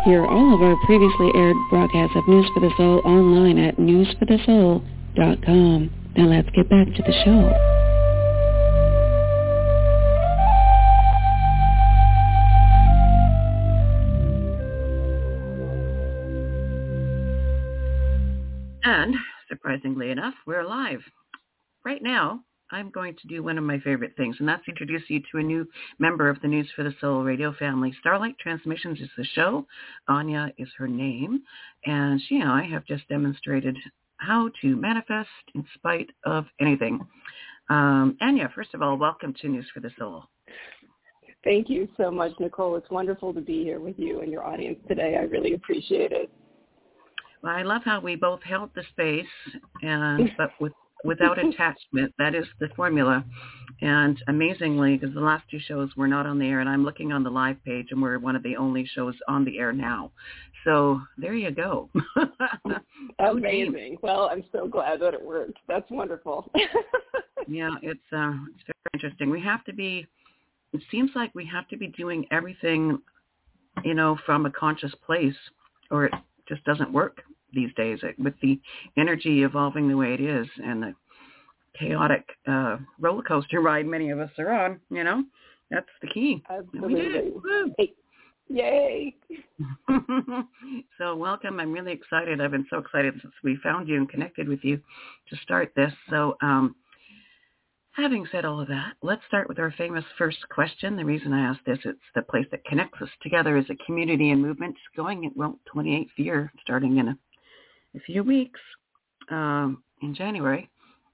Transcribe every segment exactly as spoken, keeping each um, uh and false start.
Hear all of our previously aired broadcasts of News for the Soul online at news for the soul dot com. Now let's get back to the show. And, surprisingly enough, we're live. Right now, I'm going to do one of my favorite things, and that's introduce you to a new member of the News for the Soul radio family. Starlight Transmissions is the show. Anya is her name, and she and I have just demonstrated how to manifest in spite of anything. Um, Anya, first of all, welcome to News for the Soul. Thank you so much, Nicole. It's wonderful to be here with you and your audience today. I really appreciate it. Well, I love how we both held the space, and but with without attachment. That is the formula. And amazingly, because the last two shows were not on the air, and I'm looking on the live page, and we're one of the only shows on the air now. So there you go. Amazing. Well, I'm so glad that it worked. That's wonderful. Yeah, it's uh, it's very interesting. We have to be. It seems like we have to be doing everything, you know, from a conscious place, or it just doesn't work these days with the energy evolving the way it is and the chaotic uh, roller coaster ride many of us are on, you know, that's the key. Absolutely. Hey. Yay. So welcome. I'm really excited. I've been so excited since we found you and connected with you to start this. So um, having said all of that, let's start with our famous first question. The reason I asked this, it's the place that connects us together as a community and movement going in, well, twenty-eighth year, starting in a a few weeks um, in January.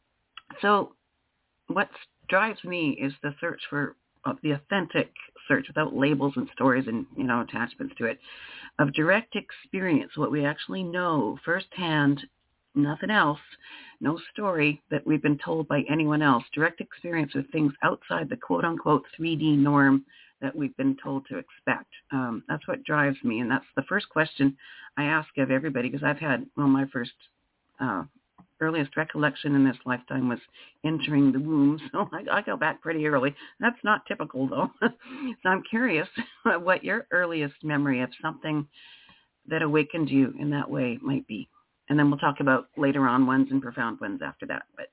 So what drives me is the search for uh, the authentic search without labels and stories and, you know, attachments to it, of direct experience, what we actually know firsthand, nothing else, no story that we've been told by anyone else, direct experience with things outside the quote-unquote three D norm that we've been told to expect. Um, that's what drives me, and that's the first question I ask of everybody, because I've had, well, my first uh, earliest recollection in this lifetime was entering the womb, so I, I go back pretty early. That's not typical, though. So I'm curious what your earliest memory of something that awakened you in that way might be. And then we'll talk about later on ones and profound ones after that. But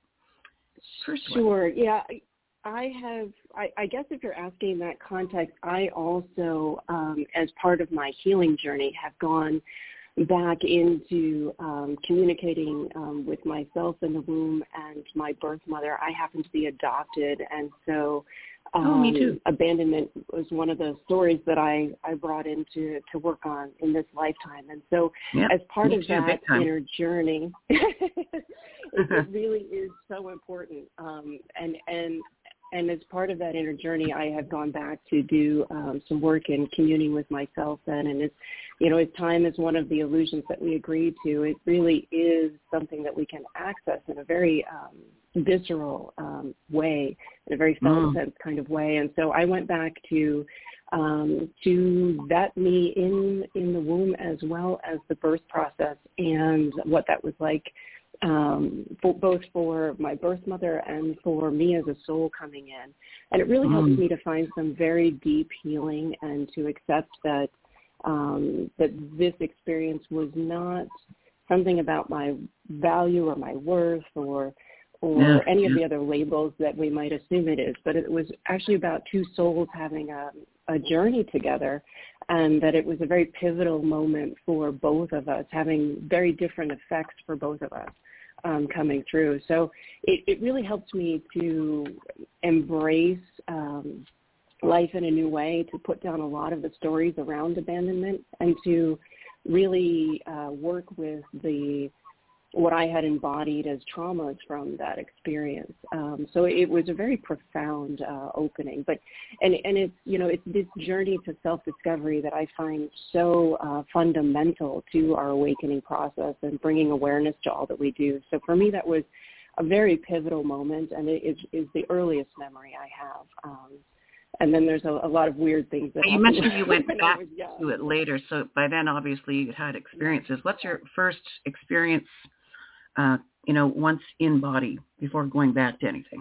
first one. Sure, yeah. I have, I, I guess if you're asking in that context, I also, um, as part of my healing journey, have gone back into um, communicating um, with myself in the womb and my birth mother. I happen to be adopted, and so um, oh, me too. abandonment was one of the stories that I, I brought into to work on in this lifetime. And so yep, as part of too, that inner journey, it, it really is so important. Um, and, and And as part of that inner journey, I have gone back to do um, some work in communing with myself then. And it's, you know, as time is one of the illusions that we agreed to, it really is something that we can access in a very um, visceral um, way, in a very felt mm. sense kind of way. And so I went back to um, to that me in, in the womb, as well as the birth process and what that was like. Um, for, both for my birth mother and for me as a soul coming in. And it really mm. helps me to find some very deep healing and to accept that um, that this experience was not something about my value or my worth or or yeah, any yeah. of the other labels that we might assume it is, but it was actually about two souls having a, a journey together, and that it was a very pivotal moment for both of us, having very different effects for both of us um, coming through. So it, it really helps me to embrace um, life in a new way, to put down a lot of the stories around abandonment, and to really uh, work with the what I had embodied as traumas from that experience. Um, so it was a very profound uh, opening. But and and it's you know it's this journey to self-discovery that I find so uh, fundamental to our awakening process and bringing awareness to all that we do. So for me, that was a very pivotal moment, and it is, is the earliest memory I have. Um, And then there's a, a lot of weird things that you mentioned you went back was, yeah. to it later, so by then obviously you had experiences. What's your first experience, uh, you know, once in body before going back to anything?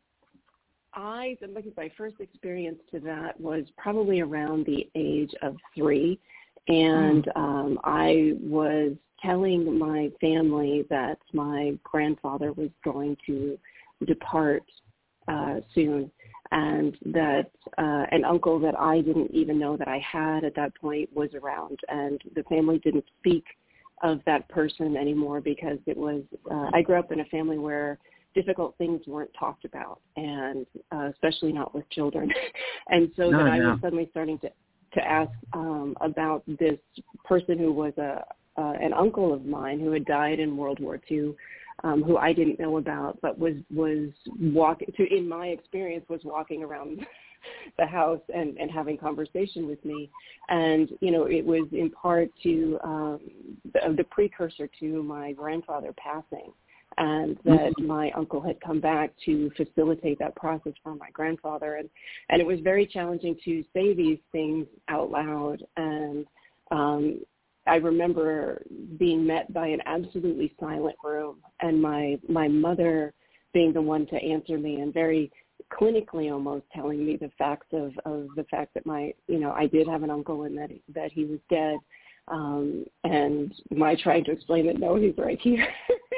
I think my first experience to that was probably around the age of three. And um, I was telling my family that my grandfather was going to depart uh, soon, and that uh, an uncle that I didn't even know that I had at that point was around, and the family didn't speak of that person anymore because it was, uh, I grew up in a family where difficult things weren't talked about, and uh, especially not with children. And so no, that I no. was suddenly starting to, to ask um, about this person who was a uh, an uncle of mine who had died in World War Two, um, who I didn't know about, but was, was walking, to, in my experience, was walking around the house and, and having conversation with me. And, you know, it was in part to um, the, the precursor to my grandfather passing, and that mm-hmm. my uncle had come back to facilitate that process for my grandfather. And, and it was very challenging to say these things out loud. And um, I remember being met by an absolutely silent room, and my, my mother being the one to answer me and very clinically almost telling me the facts of, of the fact that my, you know, I did have an uncle and that, that he was dead. Um, and my trying to explain that, no, he's right here,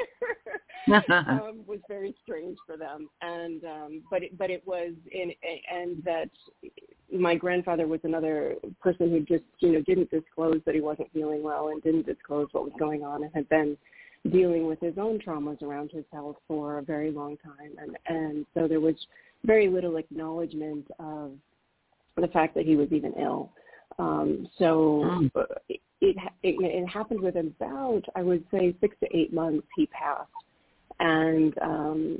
um, was very strange for them. And, um, but it, but it was in, and that my grandfather was another person who just, you know, didn't disclose that he wasn't feeling well and didn't disclose what was going on, and had been dealing with his own traumas around his health for a very long time. And, and so there was very little acknowledgement of the fact that he was even ill. Um, so mm. it, it, it happened within about, I would say, six to eight months he passed. And um,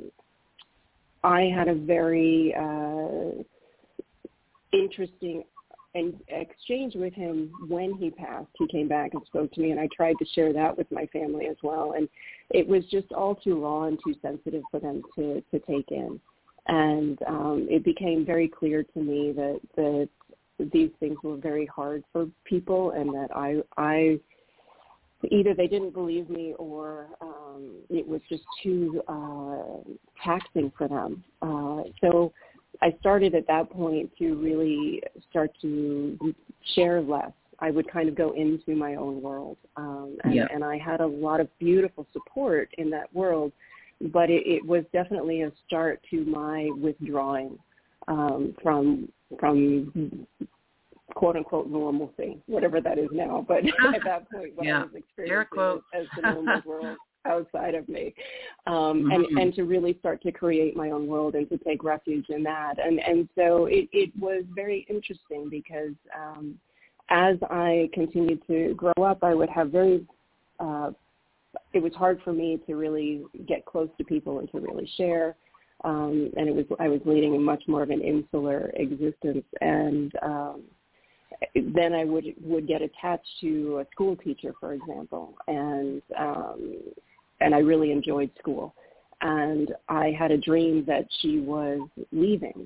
I had a very uh, interesting and exchange with him when he passed. He came back and spoke to me, and I tried to share that with my family as well. And it was just all too raw and too sensitive for them to, to take in. And um, it became very clear to me that, that these things were very hard for people, and that I, I either they didn't believe me, or um, it was just too uh, taxing for them. Uh, so I started at that point to really start to share less. I would kind of go into my own world, um, and, yeah. and I had a lot of beautiful support in that world, but it, it was definitely a start to my withdrawing um, from from quote unquote normalcy, whatever that is now. But at that point, what yeah. I was experiencing as, as the normal world outside of me, um, mm-hmm. and, and to really start to create my own world and to take refuge in that. And, and so it, it was very interesting because um, as I continued to grow up, I would have very, uh, it was hard for me to really get close to people and to really share. Um, and it was, I was leading a much more of an insular existence. And um, then I would, would get attached to a school teacher, for example, and um, and I really enjoyed school. And I had a dream that she was leaving.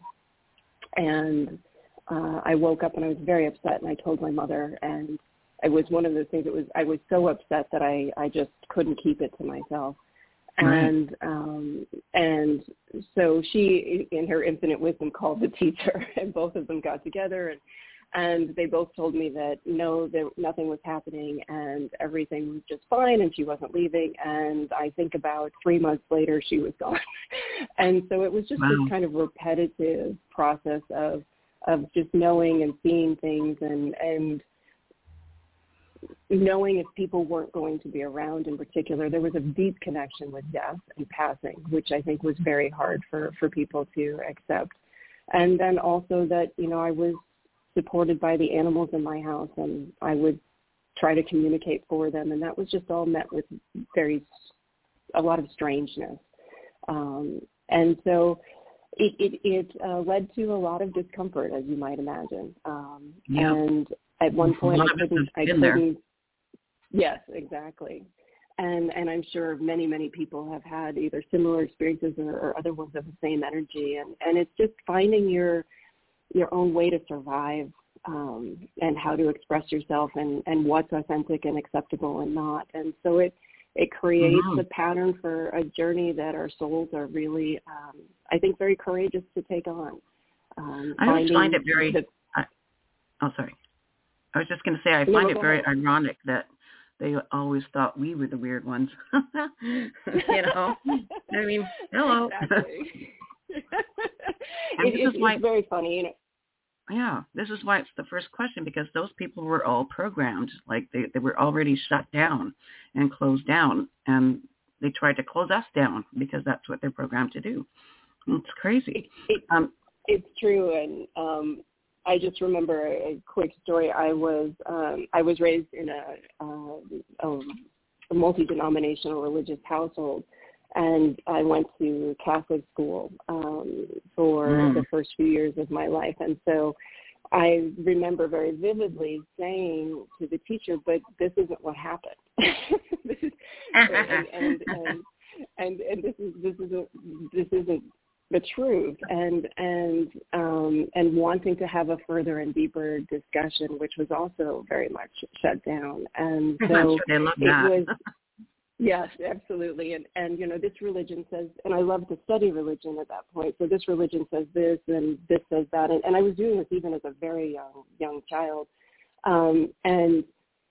And uh, I woke up and I was very upset, and I told my mother, and it was one of those things that was, I was so upset that I, I just couldn't keep it to myself. Right. And um, and so she, in her infinite wisdom, called the teacher, and both of them got together, and And they both told me that, no, there, nothing was happening and everything was just fine and she wasn't leaving. And I think about three months later, she was gone. And so it was just wow. this kind of repetitive process of of just knowing and seeing things and, and knowing if people weren't going to be around in particular. There was a deep connection with death and passing, which I think was very hard for, for people to accept. And then also that, you know, I was supported by the animals in my house, and I would try to communicate for them, and that was just all met with very, a lot of strangeness. Um, and so it, it, it uh, led to a lot of discomfort, as you might imagine. Um, yeah. And at one point I couldn't, I couldn't, there. yes, exactly. And, and I'm sure many, many people have had either similar experiences or, or other ones of the same energy. And, and it's just finding your, your own way to survive um, and how to express yourself and, and what's authentic and acceptable and not. And so it, it creates mm-hmm. a pattern for a journey that our souls are really, um, I think, very courageous to take on. Um, I always find it very, the, uh, oh, sorry. I was just going to say, I No, find it go very ahead. ironic that they always thought we were the weird ones. You know, I mean, hello. Exactly. And it, this it, is why, it's very funny, you know. yeah, this is why it's the first question, because those people were all programmed. Like they, they were already shut down and closed down, and they tried to close us down because that's what they're programmed to do. It's crazy. It, it, um, it's true, and um, I just remember a, a quick story. I was um, I was raised in a, uh, a, a multi-denominational religious household, and I went to Catholic school um, for Mm. the first few years of my life. And so I remember very vividly saying to the teacher, but this isn't what happened. this is, and, and, and, and, and this is this isn't this isn't the truth, and and um, and wanting to have a further and deeper discussion, which was also very much shut down. And so I'm sure they love it that. was. Yes, absolutely. And, and, you know, this religion says, and I love to study religion at that point, so this religion says this and this says that. And, and I was doing this even as a very young, young child. Um, and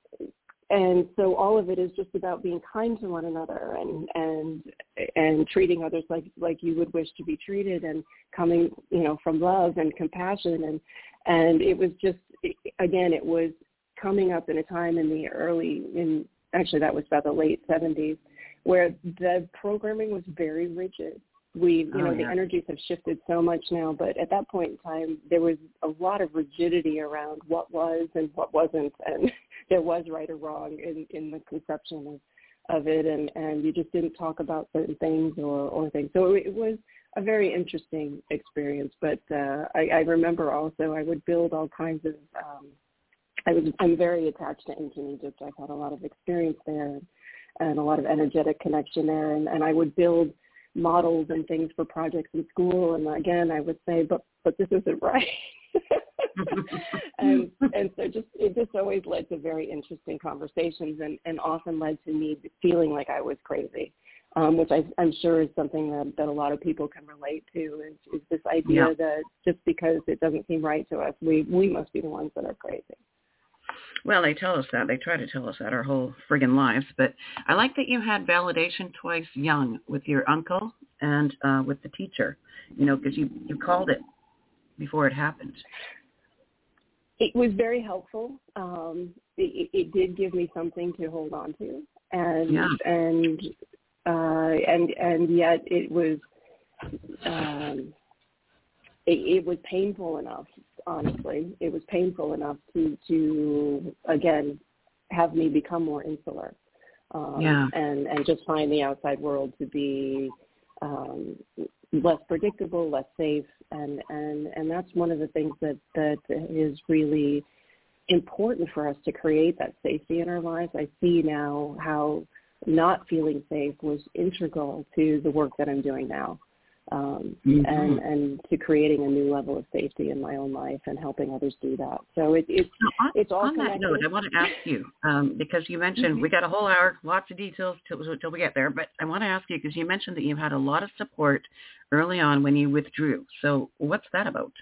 and so all of it is just about being kind to one another and and and treating others like, like you would wish to be treated, and coming, you know, from love and compassion. And, and it was just, again, it was coming up in a time in the early, in actually that was about the late seventies, where the programming was very rigid. We, you Oh, know, yeah. the energies have shifted so much now, but at that point in time, there was a lot of rigidity around what was and what wasn't, and there was right or wrong in, in the conception of, of it, and, and you just didn't talk about certain things or, or things. So it, it was a very interesting experience, but uh, I, I remember also I would build all kinds of um, I was, I'm very attached to ancient Egypt. I've had a lot of experience there and a lot of energetic connection there. And, and I would build models and things for projects in school. And again, I would say, but, but this isn't right. and, and so just, it just always led to very interesting conversations, and, and often led to me feeling like I was crazy, um, which I, I'm sure is something that, that a lot of people can relate to, is, is this idea Yeah. that just because it doesn't seem right to us, we, we must be the ones that are crazy. Well, they tell us that. They try to tell us that our whole friggin' lives. But I like that you had validation twice young with your uncle and uh, with the teacher, you know, because you, you called it before it happened. It was very helpful. Um, it, it did give me something to hold on to, and Yeah. and uh, and and yet it was um, it, it was painful enough. Honestly, it was painful enough to to again have me become more insular, um, Yeah. and and just find the outside world to be um, less predictable, less safe, and, and, and that's one of the things that, that is really important for us to create that safety in our lives. I see now how not feeling safe was integral to the work that I'm doing now, um, mm-hmm. and, and to creating a new level of safety in my own life and helping others do that. So it, it's, so on, it's all on that connected. note, I want to ask you, um, because you mentioned Mm-hmm. we got a whole hour, lots of details till, till we get there, but I want to ask you, because you mentioned that you had a lot of support early on when you withdrew. So what's that about?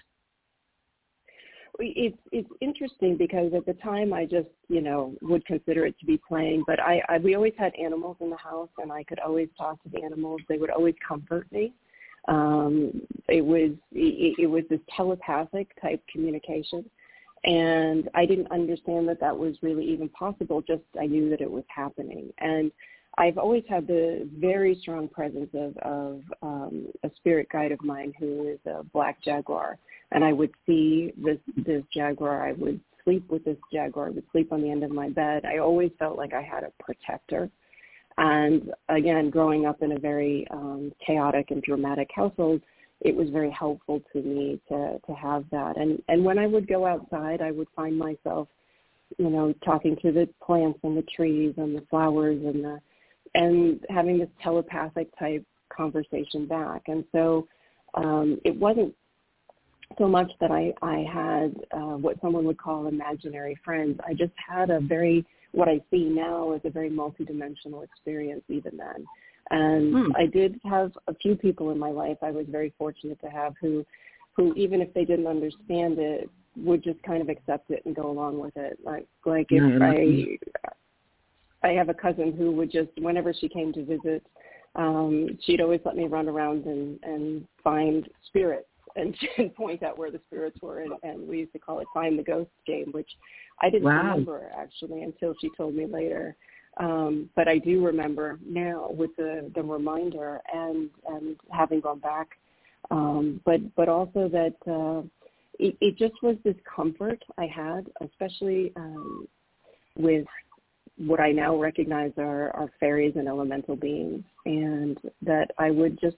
It's it's interesting because at the time I just, you know, would consider it to be playing, but I, I we always had animals in the house, and I could always talk to the animals. They would always comfort me. Um, it was it, it was this telepathic type communication, and I didn't understand that that was really even possible. Just I knew that it was happening, and I've always had the very strong presence of, of um, a spirit guide of mine who is a black jaguar. And I would see this, this jaguar. I would sleep with this jaguar. I would sleep on the end of my bed. I always felt like I had a protector. And again, growing up in a very um, chaotic and dramatic household, it was very helpful to me to, to have that. And, and when I would go outside, I would find myself, you know, talking to the plants and the trees and the flowers and the, and having this telepathic type conversation back. And so um, it wasn't so much that I, I had uh, what someone would call imaginary friends. I just had a very, what I see now as a very multidimensional experience even then. And Hmm. I did have a few people in my life I was very fortunate to have who, who even if they didn't understand it, would just kind of accept it and go along with it. Like, like No, if lucky. I, I have a cousin who would just, whenever she came to visit, um, she'd always let me run around and, and find spirits and point out where the spirits were. And, and we used to call it Find the Ghost game, which I didn't Wow. remember actually until she told me later. Um, but I do remember now with the, the reminder and, and having gone back. Um, but, but also that uh, it, it just was this comfort I had, especially um, with what I now recognize are, are fairies and elemental beings, and that I would just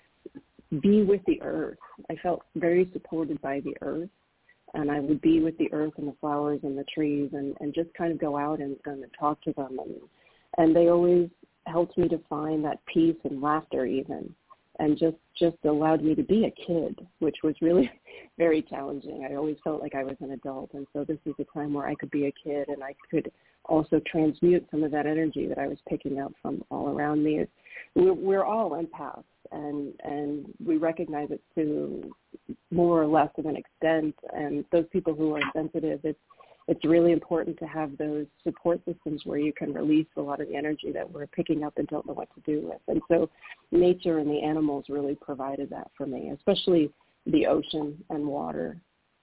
be with the earth. I felt very supported by the earth, and I would be with the earth and the flowers and the trees and, and just kind of go out and, and talk to them. And, and they always helped me to find that peace and laughter even, and just, just allowed me to be a kid, which was really very challenging. I always felt like I was an adult, and so this is a time where I could be a kid and I could also transmute some of that energy that I was picking up from all around me. We're, we're all empaths, and, and we recognize it to more or less of an extent, and those people who are sensitive, it's, it's really important to have those support systems where you can release a lot of the energy that we're picking up and don't know what to do with. And so nature and the animals really provided that for me, especially the ocean and water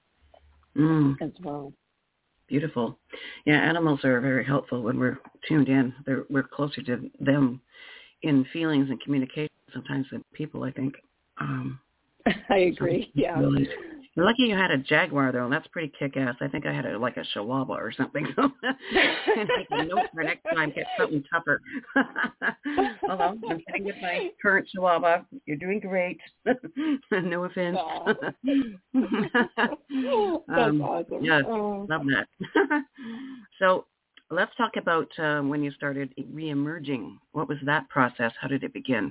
Mm. as well. Beautiful. Yeah, animals are very helpful when we're tuned in. They're, we're closer to them in feelings and communication sometimes than people, I think. Um, I agree, yeah. Really. You're lucky you had a jaguar, though. That's pretty kick-ass. I think I had a, like a chihuahua or something. And take a note for next time, get something tougher. Although I'm sitting with my current chihuahua. You're doing great. No offense. That's um, awesome. Yes, Oh. love that. So let's talk about uh, when you started reemerging. What was that process? How did it begin?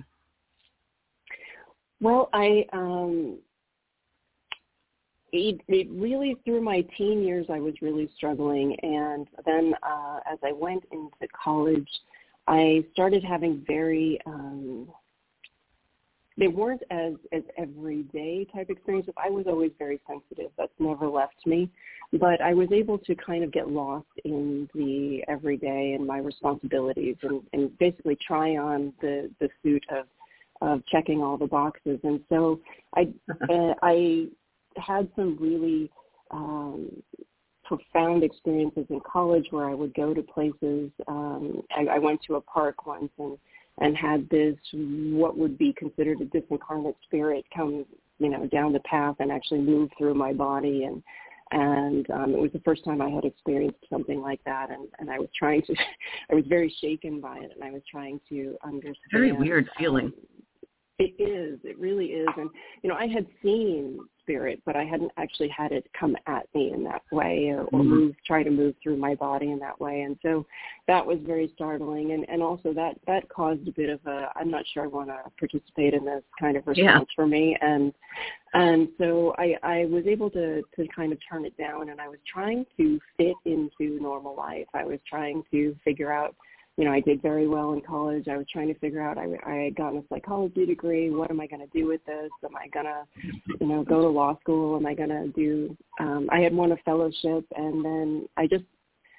Well, I... Um, It, it really, through my teen years, I was really struggling. And then uh, as I went into college, I started having very, um, they weren't as, as everyday type experiences. I was always very sensitive. That's never left me. But I was able to kind of get lost in the everyday and my responsibilities and, and basically try on the, the suit of, of checking all the boxes. And so I, uh, I, had some really um, profound experiences in college where I would go to places. Um, I, I went to a park once and, and had this, what would be considered a disincarnate spirit come, you know, down the path and actually move through my body. And, and um, it was the first time I had experienced something like that. And, and I was trying to, I was very shaken by it, and I was trying to understand. Very weird feeling. Um, It is. It really is. And, you know, I had seen spirit, but I hadn't actually had it come at me in that way or, or move, try to move through my body in that way. And so that was very startling. And, and also that, that caused a bit of a, I'm not sure I want to participate in this kind of response yeah. for me. And, and so I, I was able to, to kind of turn it down, and I was trying to fit into normal life. I was trying to figure out, you know, I did very well in college. I was trying to figure out, I, I had gotten a psychology degree. What am I going to do with this? Am I going to, you know, go to law school? Am I going to do, um, I had won a fellowship, and then I just,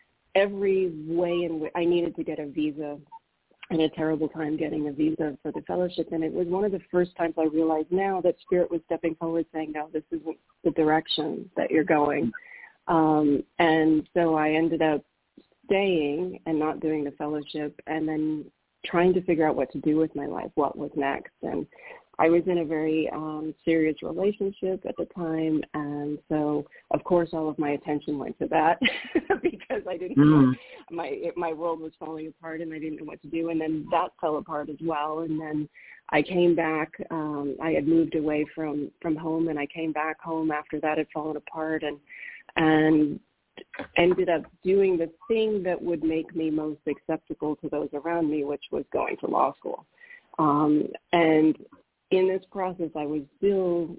every way in which I needed to get a visa, and a terrible time getting a visa for the fellowship. And it was one of the first times I realized now that Spirit was stepping forward saying, no, this isn't the direction that you're going. Um, and so I ended up staying and not doing the fellowship, and then trying to figure out what to do with my life, what was next. And I was in a very um, serious relationship at the time, and so of course all of my attention went to that because I didn't mm. know, my my world was falling apart, and I didn't know what to do. And then that fell apart as well. And then I came back. Um, I had moved away from from home, and I came back home after that had fallen apart, and and ended up doing the thing that would make me most acceptable to those around me, which was going to law school. Um, and in this process, I was still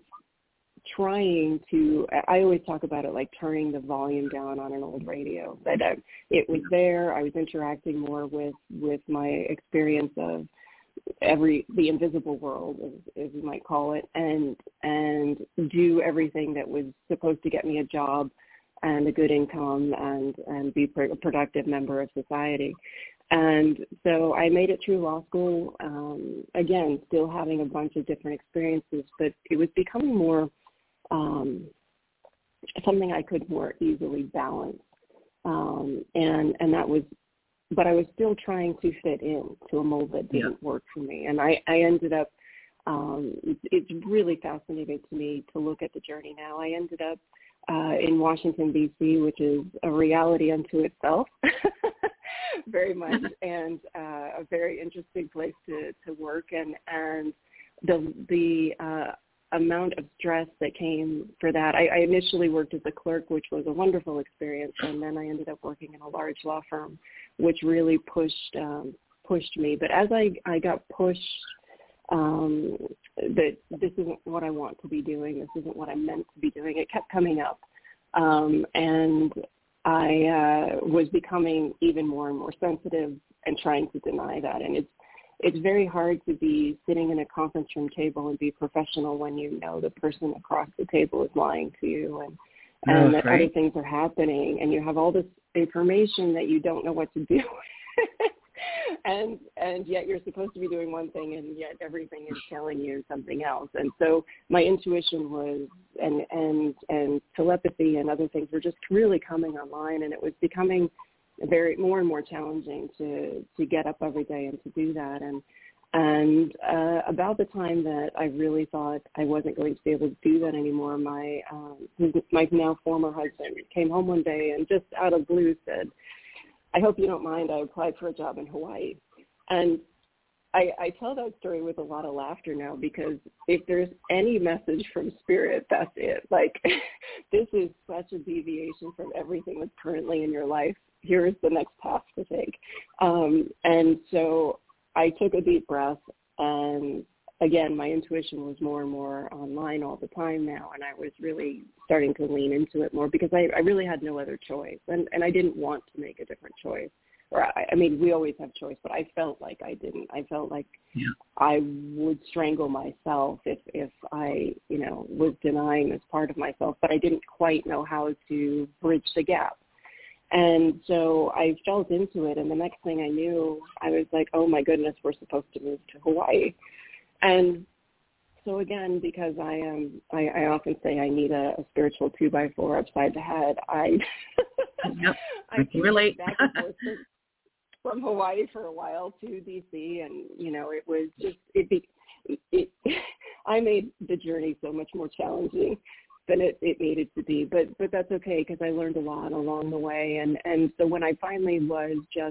trying to, I always talk about it like turning the volume down on an old radio. But I, it was there. I was interacting more with, with my experience of every, the invisible world, as, as you might call it. And, and and do everything that was supposed to get me a job and a good income and, and be a productive member of society. And so I made it through law school, um, again, still having a bunch of different experiences, but it was becoming more um, something I could more easily balance. Um, and, and that was, but I was still trying to fit in to a mold that didn't yeah. work for me. And I, I ended up, um, it's really fascinating to me to look at the journey now. I ended up uh, in Washington, D C, which is a reality unto itself, very much, and uh, a very interesting place to, to work. And, and the, the uh, amount of stress that came for that. I, I initially worked as a clerk, which was a wonderful experience, and then I ended up working in a large law firm, which really pushed um, pushed me. But as I, I got pushed um, that this isn't what I want to be doing, this isn't what I'm meant to be doing, it kept coming up. Um, and I uh, was becoming even more and more sensitive and trying to deny that. And it's It's very hard to be sitting in a conference room table and be professional when you know the person across the table is lying to you and, and oh, that right. other things are happening, and you have all this information that you don't know what to do. and and yet you're supposed to be doing one thing, and yet everything is telling you something else. And so my intuition was, and, and, and telepathy and other things were just really coming online, and it was becoming very more and more challenging to, to get up every day and to do that. And and uh, about the time that I really thought I wasn't going to be able to do that anymore, my um, my now former husband came home one day and just out of blue said, "I hope you don't mind, I applied for a job in Hawaii." And I, I tell that story with a lot of laughter now, because if there's any message from Spirit, that's it. Like, this is such a deviation from everything that's currently in your life. Here is the next path to take. Um, and so I took a deep breath, and again, my intuition was more and more online all the time now, and I was really starting to lean into it more because I, I really had no other choice, and, and I didn't want to make a different choice. Or I, I mean, we always have choice, but I felt like I didn't. I felt like yeah. I would strangle myself if, if I, you know, was denying this part of myself, but I didn't quite know how to bridge the gap. And so I felt into it, and the next thing I knew, I was like, oh, my goodness, we're supposed to move to Hawaii. And so again, because I am, I, I often say I need a, a spiritual two-by-four upside the head, I, yep. I can relate back and forth from, from Hawaii for a while to D C, and, you know, it was just, it, be, it, it I made the journey so much more challenging than it, it needed to be, but but that's okay, because I learned a lot along the way. And, and so when I finally was just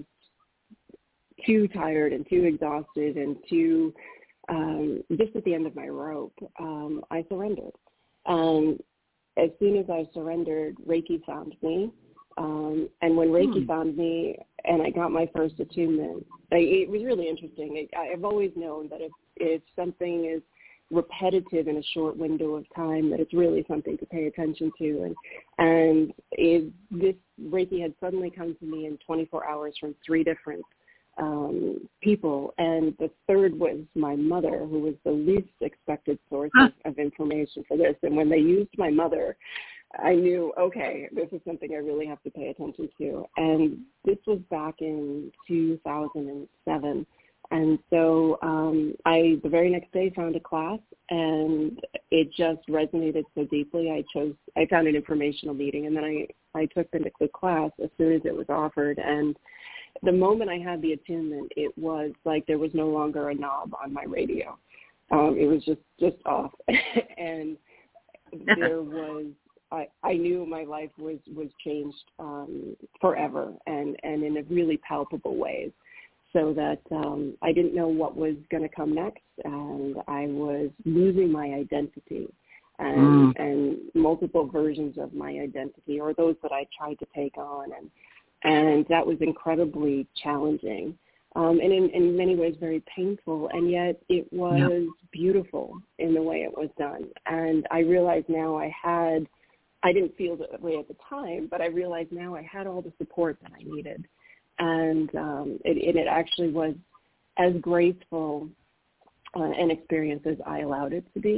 too tired and too exhausted and too um, just at the end of my rope, um, I surrendered. And as soon as I surrendered, Reiki found me. Um, and when Reiki hmm. found me and I got my first attunement, I, it was really interesting. It, I've always known that if, if something is repetitive in a short window of time, that it's really something to pay attention to. And and it, this Reiki had suddenly come to me in twenty-four hours from three different um, people, and the third was my mother, who was the least expected source huh. of, of information for this. And when they used my mother, I knew, okay, this is something I really have to pay attention to. And this was back in two thousand seven. And so um, I, the very next day, found a class, and it just resonated so deeply. I chose, I found an informational meeting, and then I, I took the, the class as soon as it was offered. And the moment I had the attunement, it was like there was no longer a knob on my radio. Um, it was just, just off. And there was, I, I knew my life was, was changed um, forever, and, and in a really palpable ways. So that um, I didn't know what was going to come next, and I was losing my identity and, mm. and multiple versions of my identity, or those that I tried to take on, and and that was incredibly challenging, um, and in, in many ways very painful, and yet it was yeah. beautiful in the way it was done. And I realize now I had, I didn't feel that way at the time, but I realize now I had all the support that I needed. And um, it, it, it actually was as graceful uh, an experience as I allowed it to be.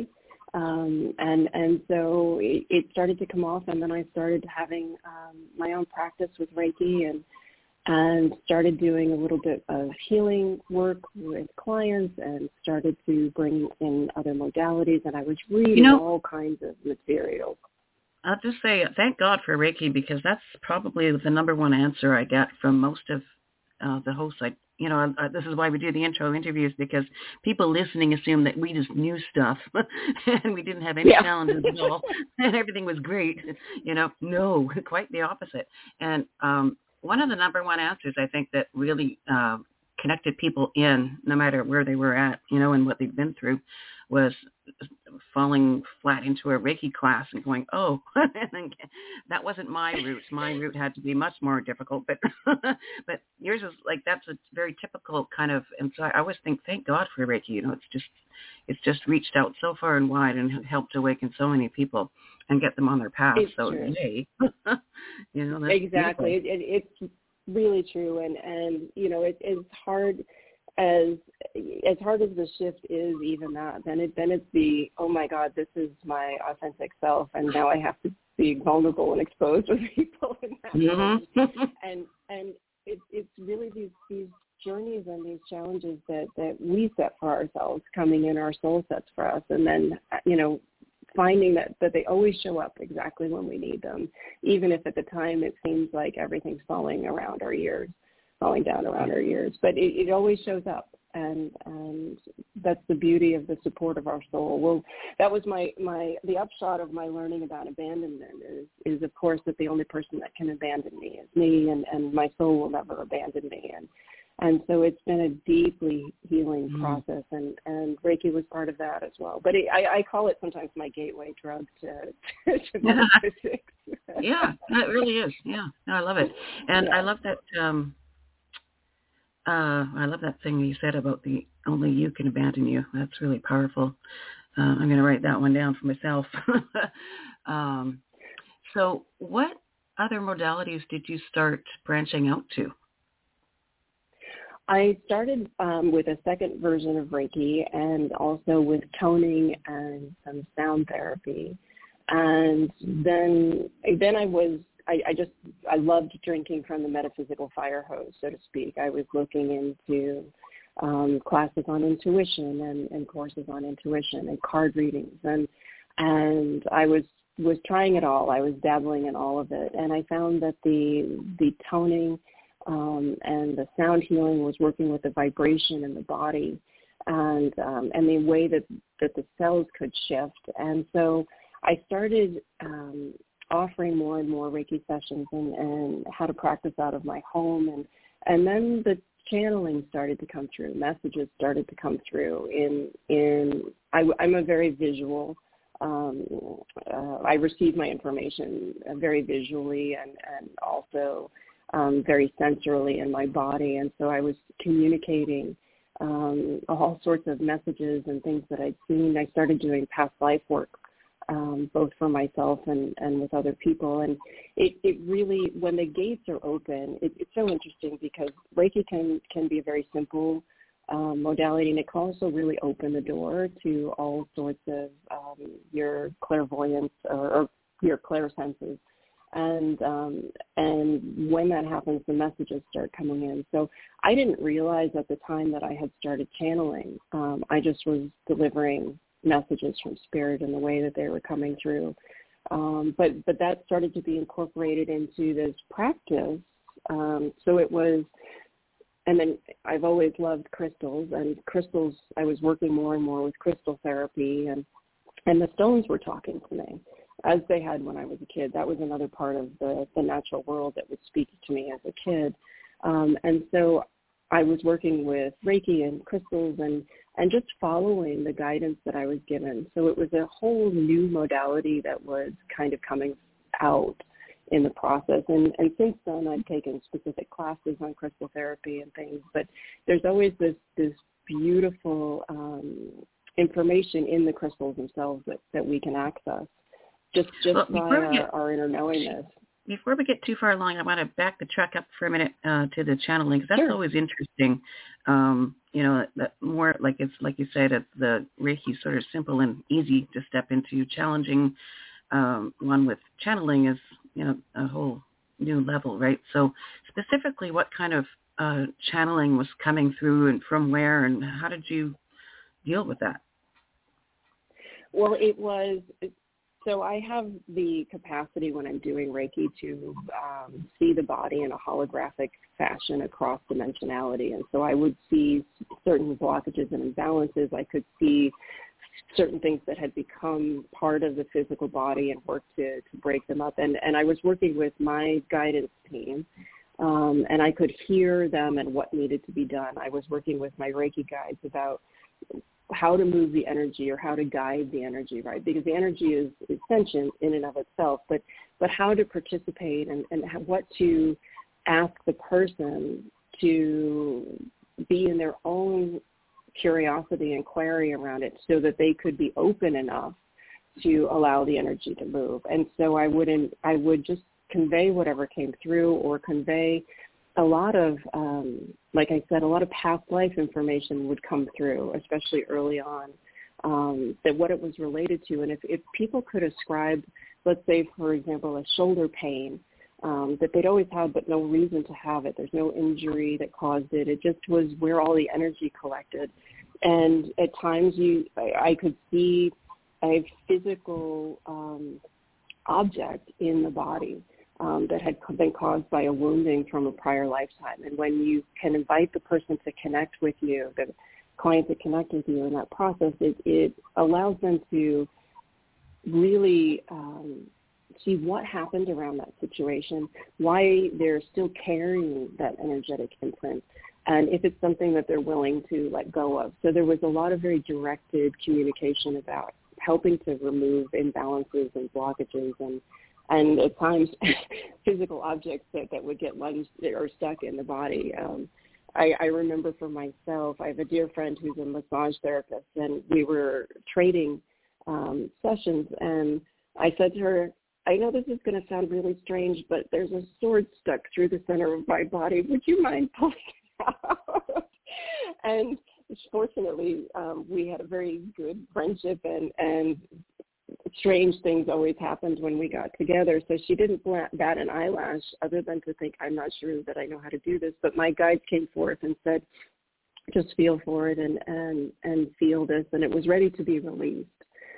Um, and, and so it, it started to come off, and then I started having um, my own practice with Reiki and and started doing a little bit of healing work with clients and started to bring in other modalities, and I was reading you know, all kinds of materials. I'll just say thank God for Reiki, because that's probably the number one answer I get from most of uh, the hosts. I, you know, uh, this is why we do the intro interviews, because people listening assume that we just knew stuff and we didn't have any yeah. challenges at all and everything was great. You know, no, quite the opposite. And um, one of the number one answers I think that really uh, connected people in, no matter where they were at, you know, and what they've been through, was falling flat into a Reiki class and going, oh, that wasn't my route. My route had to be much more difficult, but but yours is like, that's a very typical kind of, and so I always think, thank God for Reiki. You know, it's just, it's just reached out so far and wide and helped awaken so many people and get them on their path. It's so true. Yay. You know, that's exactly. It, it, it's really true. And, and you know, it, it's hard as, as hard as the shift is, even that, then it, then it's the, oh my God, this is my authentic self. And now I have to be vulnerable and exposed with people. In that mm-hmm. and, and it, it's really these, these journeys and these challenges that, that we set for ourselves coming in, our soul sets for us. And then, you know, finding that, that they always show up exactly when we need them, even if at the time it seems like everything's falling around our ears, falling down around our ears. But it, it always shows up, and and that's the beauty of the support of our soul. Well, that was my, my the upshot of my learning about abandonment is, is, of course, that the only person that can abandon me is me, and, and my soul will never abandon me. And And so it's been a deeply healing mm. process, and, and Reiki was part of that as well. But it, I, I call it sometimes my gateway drug to, to metaphysics. Yeah, it really is. Yeah, no, I love it. And yeah. I love that um, uh, I love that thing you said about the only you can abandon you. That's really powerful. Uh, I'm going to write that one down for myself. um, so what other modalities did you start branching out to? I started um, with a second version of Reiki, and also with toning and some sound therapy. And then then I was, I, I just, I loved drinking from the metaphysical fire hose, so to speak. I was looking into um, classes on intuition and, and courses on intuition and card readings. And and I was, was trying it all. I was dabbling in all of it. And I found that the the toning Um, and the sound healing was working with the vibration in the body, and um, and the way that, that the cells could shift. And so I started um, offering more and more Reiki sessions and, and how to practice out of my home. And, and then the channeling started to come through. Messages started to come through. In, in I, I'm a very visual Um, uh, I receive my information very visually and, and also um, very sensorily in my body. And so I was communicating um, all sorts of messages and things that I'd seen. I started doing past life work, um, both for myself and, and with other people. And it, it really, when the gates are open, it, it's so interesting because Reiki can, can be a very simple Um, modality, and it can also really open the door to all sorts of um, your clairvoyance or, or your clairsenses. And um, and when that happens, the messages start coming in. So I didn't realize at the time that I had started channeling. Um, I just was delivering messages from spirit in the way that they were coming through. Um, but but that started to be incorporated into this practice. Um, so it was. And then I've always loved crystals, and crystals, I was working more and more with crystal therapy, and, and the stones were talking to me, as they had when I was a kid. That was another part of the, the natural world that would speak to me as a kid. Um, and so I was working with Reiki and crystals and, and just following the guidance that I was given. So it was a whole new modality that was kind of coming out in the process. And, and since then, I've taken specific classes on crystal therapy and things, but there's always this, this beautiful um, information in the crystals themselves that, that we can access just, just well, by our, our inner knowingness. before we get too far along, I want to back the truck up for a minute uh, to the channeling, because that's Sure. always interesting. Um, you know, that more like it's like you said, it's the Reiki sort of simple and easy to step into. Challenging um, one with channeling is, you know, a whole new level, right? So specifically, what kind of uh, channeling was coming through, and from where, and how did you deal with that? Well, it was, so I have the capacity when I'm doing Reiki to um, see the body in a holographic fashion across dimensionality. And so I would see certain blockages and imbalances. I could see certain things that had become part of the physical body and work to, to break them up. And, and I was working with my guidance team, um, and I could hear them and what needed to be done. I was working with my Reiki guides about how to move the energy or how to guide the energy, right? Because the energy is, is sentient in and of itself, but but how to participate and, and what to ask the person to be in their own curiosity and query around it so that they could be open enough to allow the energy to move. And so I wouldn't, I would just convey whatever came through, or convey a lot of, um, like I said, a lot of past life information would come through, especially early on, um, that what it was related to. And if, if people could ascribe, let's say, for example, a shoulder pain um, that they'd always had but no reason to have it. There's no injury that caused it. It just was where all the energy collected. And at times you, I, I could see a physical um, object in the body Um, that had been caused by a wounding from a prior lifetime. And when you can invite the person to connect with you, the client to connect with you in that process, it, it allows them to really um, see what happened around that situation, why they're still carrying that energetic imprint, and if it's something that they're willing to let go of. So there was a lot of very directed communication about helping to remove imbalances and blockages, and and at times physical objects that, that would get lunged or stuck in the body. Um, I, I remember for myself, I have a dear friend who's a massage therapist, and we were trading um, sessions, and I said to her, I know this is going to sound really strange, but there's a sword stuck through the center of my body. Would you mind pulling it out? And fortunately, um, we had a very good friendship, and, and strange things always happened when we got together. So she didn't bat an eyelash other than to think, I'm not sure that I know how to do this. But my guides came forth and said, just feel for it and, and, and feel this. And it was ready to be released.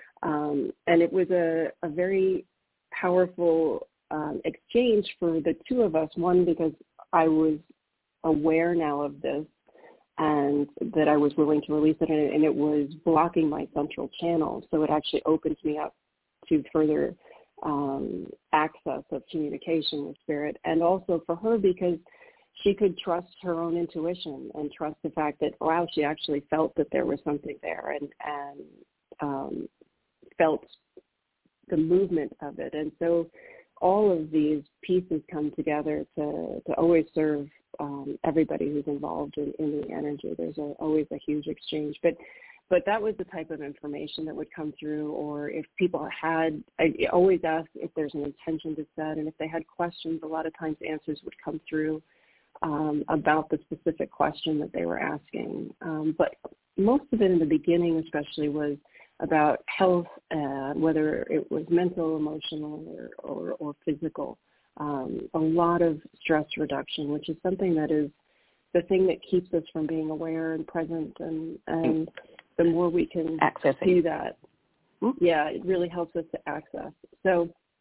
Um, and it was a, a very powerful um, exchange for the two of us. One, because I was aware now of this, and that I was willing to release it, and it was blocking my central channel. So it actually opens me up to further um, access of communication with spirit. And also for her, because she could trust her own intuition and trust the fact that, wow, she actually felt that there was something there, and, and um, felt the movement of it. And so all of these pieces come together to, to always serve Um, everybody who's involved in, in the energy. There's a, always a huge exchange. But but that was the type of information that would come through, or if people had, I always ask if there's an intention to set, and if they had questions, a lot of times answers would come through um, about the specific question that they were asking. Um, but most of it in the beginning especially was about health, uh, whether it was mental, emotional, or, or, or physical. Um, a lot of stress reduction, which is something that is the thing that keeps us from being aware and present, and, and the more we can Accessing. do that, yeah, it really helps us to access. So,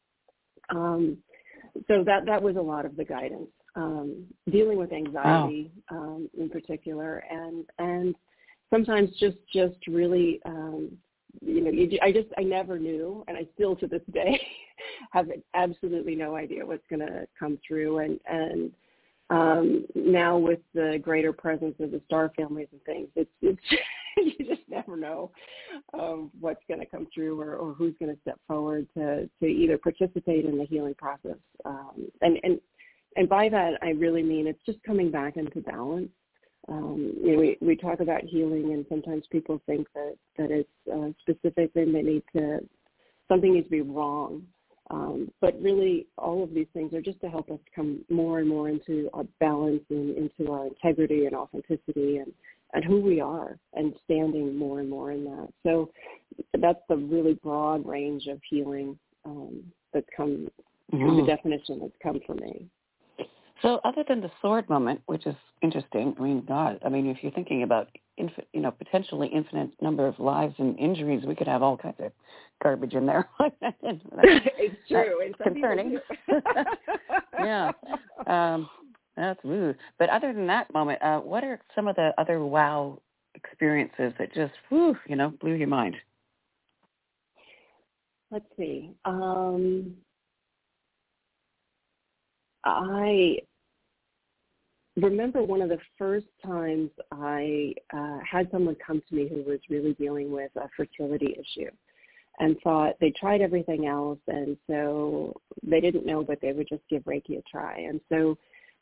um, so that that was a lot of the guidance, um, dealing with anxiety wow. um, in particular, and and sometimes just just really. Um, You know, you, I just, I never knew, and I still to this day have absolutely no idea what's going to come through. And, and um, now with the greater presence of the star families and things, it's, it's you just never know um, what's going to come through, or, or who's going to step forward to, to either participate in the healing process. Um, and, and, and by that, I really mean it's just coming back into balance. Um, you know, we, we talk about healing, and sometimes people think that, that it's a specific thing they need to, something needs to be wrong Um, but really, all of these things are just to help us come more and more into our balance and into our integrity and authenticity and, and who we are, and standing more and more in that. So that's the really broad range of healing um, that's come mm-hmm. through the definition that's come for me. So other than the sword moment, which is interesting, I mean, God, I mean, if you're thinking about, infi- you know, potentially infinite number of lives and injuries, we could have all kinds of garbage in there. It's true. It's concerning. Yeah. Um, that's rude. But other than that moment, uh, what are some of the other wow experiences that just, whew, you know, blew your mind? Let's see. Um, I remember one of the first times I uh, had someone come to me who was really dealing with a fertility issue and thought they tried everything else, and so they didn't know, but they would just give Reiki a try. And so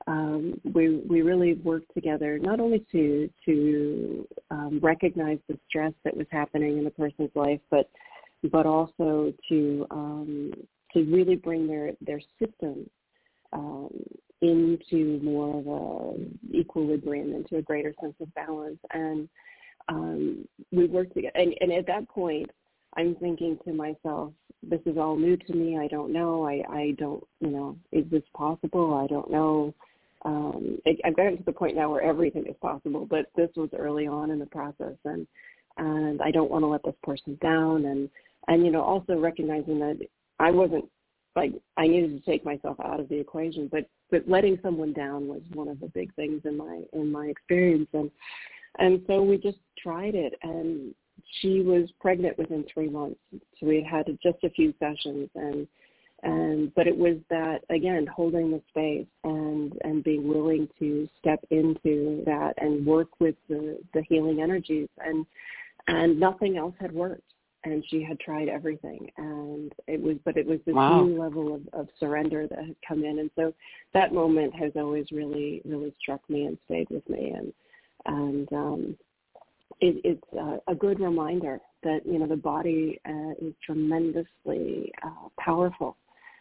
um, we we really worked together not only to to um, recognize the stress that was happening in the person's life, but but also to um, to really bring their their system um, into more of a equilibrium, into a greater sense of balance. And um, we worked together. And, and at that point, I'm thinking to myself, this is all new to me. I don't know. I, I don't, you know, is this possible? I don't know. Um, it, I've gotten to the point now where everything is possible, but this was early on in the process. And, and I don't want to let this person down. And, and, you know, also recognizing that I wasn't, like, I needed to take myself out of the equation, but, but letting someone down was one of the big things in my, in my experience. And, and so we just tried it, and she was pregnant within three months. So we had had just a few sessions, and, and, but it was that, again, holding the space and, and being willing to step into that and work with the, the healing energies, and, and nothing else had worked. And she had tried everything, and it was, but it was this wow. new level of, of surrender that had come in. And so that moment has always really, really struck me and stayed with me. And, and um, it, it's a, a good reminder that, you know, the body uh, is tremendously uh, powerful,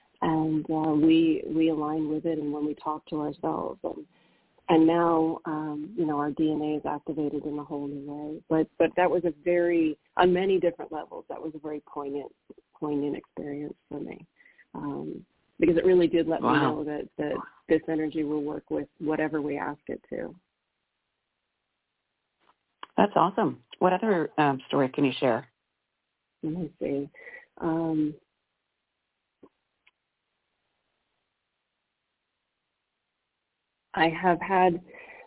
and uh, we, we align with it. And when we talk to ourselves, and, and now, um, you know, our D N A is activated in a whole new way. But but that was a very, on many different levels, that was a very poignant, poignant experience for me, um, because it really did let wow. me know that, that this energy will work with whatever we ask it to. That's awesome. What other um, story can you share? Let me see. Um, I have had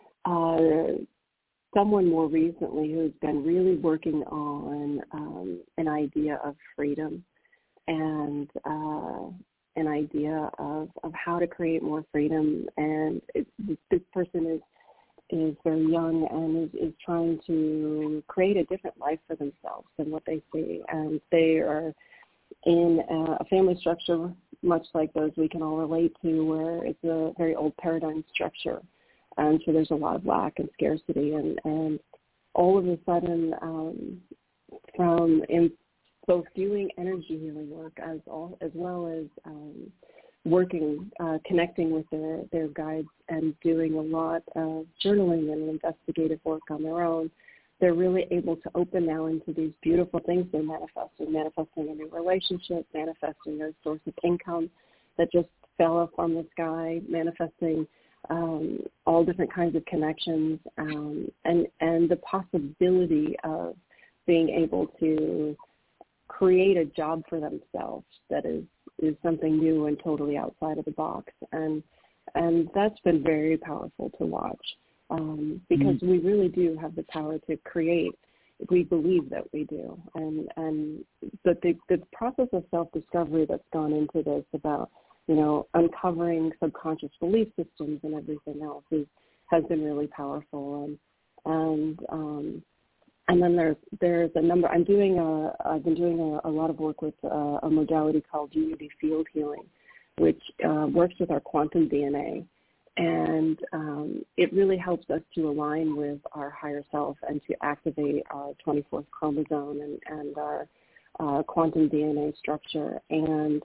uh, someone more recently who's been really working on um, an idea of freedom and uh, an idea of, of how to create more freedom. And it, this person is is very young and is, is trying to create a different life for themselves than what they see. And they are in a family structure much like those we can all relate to, where it's a very old paradigm structure. And so there's a lot of lack and scarcity. And, and all of a sudden, um, from in both doing energy healing work as, all, as well as um, working, uh, connecting with their, their guides and doing a lot of journaling and investigative work on their own, they're really able to open now into these beautiful things they're manifesting, manifesting a new relationship, manifesting a source of income that just fell from the sky, manifesting um, all different kinds of connections, um, and, and the possibility of being able to create a job for themselves that is, is something new and totally outside of the box. And, and that's been very powerful to watch. Um, because mm-hmm. we really do have the power to create. We believe that we do, and and but the the process of self-discovery that's gone into this about, you know, uncovering subconscious belief systems and everything else is, has been really powerful. And and um, and then there's there's a number. I'm doing a I've been doing a, a lot of work with a, a modality called Unity Field Healing, which uh, works with our quantum D N A. And um, it really helps us to align with our higher self and to activate our twenty-fourth chromosome and, and our uh, quantum D N A structure. And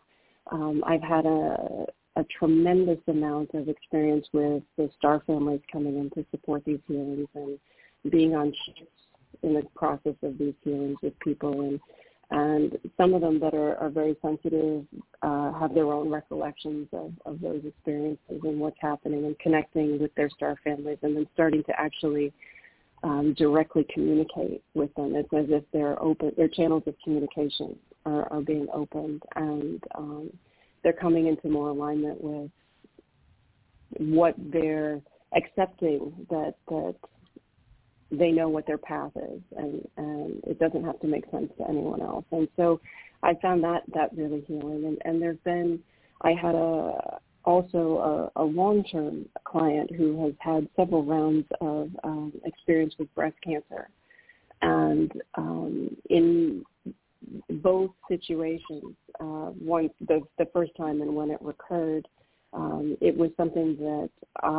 Um, I've had a, a tremendous amount of experience with the star families coming in to support these healings and being on ships in the process of these healings with people. And, and some of them that are, are very sensitive uh, have their own recollections of, of those experiences and what's happening and connecting with their star families and then starting to actually um, directly communicate with them. It's as if they're open, their channels of communication are, are being opened, and um, they're coming into more alignment with what they're accepting, that that they know what their path is, and, and it doesn't have to make sense to anyone else. And so I found that, that really healing. And, and there's been, I had a also a, a long-term client who has had several rounds of um, experience with breast cancer. And um, in both situations, uh, one the, the first time and when it recurred, um, it was something that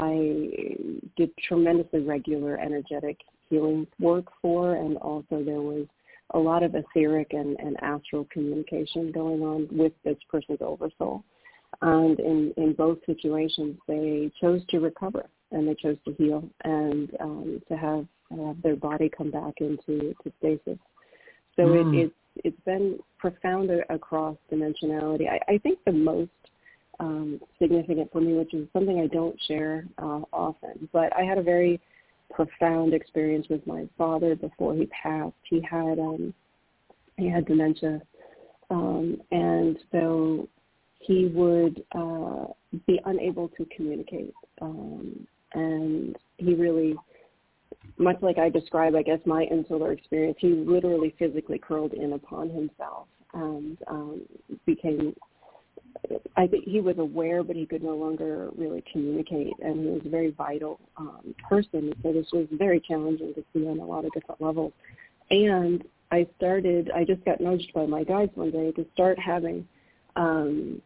I did tremendously regular energetic healing work for, and also there was a lot of etheric and, and astral communication going on with this person's oversoul. And in, in both situations, they chose to recover and they chose to heal and um, to have, have their body come back into to stasis. So mm. it, it's it's been profound across dimensionality. I, I think the most um, significant for me, which is something I don't share uh, often, but I had a very profound experience with my father before he passed. He had um, he had dementia, um, and so he would uh, be unable to communicate, um, and he really, much like I describe, I guess, my insular experience, he literally physically curled in upon himself and um, became, I think he was aware, but he could no longer really communicate, and he was a very vital um, person. So this was very challenging to see on a lot of different levels. And I started, I just got nudged by my guides one day to start having um,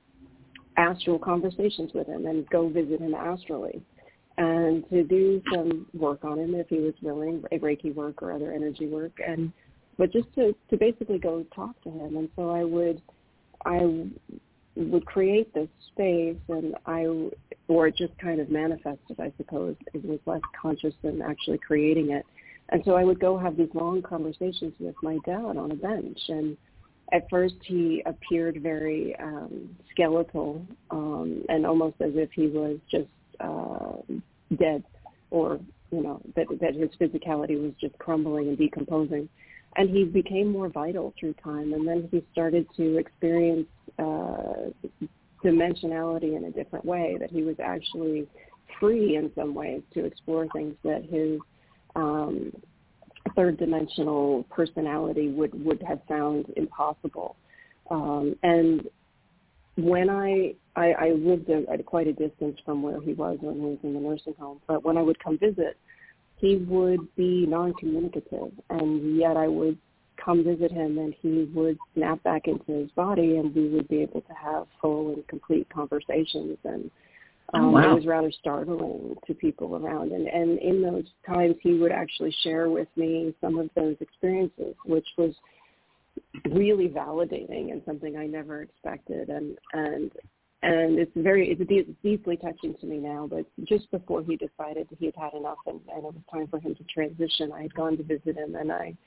astral conversations with him and go visit him astrally, and to do some work on him if he was willing, Reiki work or other energy work, and but just to, to basically go talk to him. And so I would I would create this space, and I or it just kind of manifested, I suppose. It was less conscious than actually creating it. And so I would go have these long conversations with my dad on a bench, and at first he appeared very um, skeletal um, and almost as if he was just uh, dead, or, you know, that, that his physicality was just crumbling and decomposing. And he became more vital through time, and then he started to experience uh, dimensionality in a different way, that he was actually free in some ways to explore things that his um, third dimensional personality would, would have found impossible. Um, and when I, I, I lived at quite a distance from where he was when he was in the nursing home, but when I would come visit, he would be non-communicative, and yet I would come visit him and he would snap back into his body, and we would be able to have full and complete conversations. And um, oh, wow. It was rather startling to people around. And, and in those times, he would actually share with me some of those experiences, which was really validating and something I never expected. And and and it's very it's deep, deeply touching to me now. But just before he decided he had had enough and, and it was time for him to transition, I had gone to visit him, and I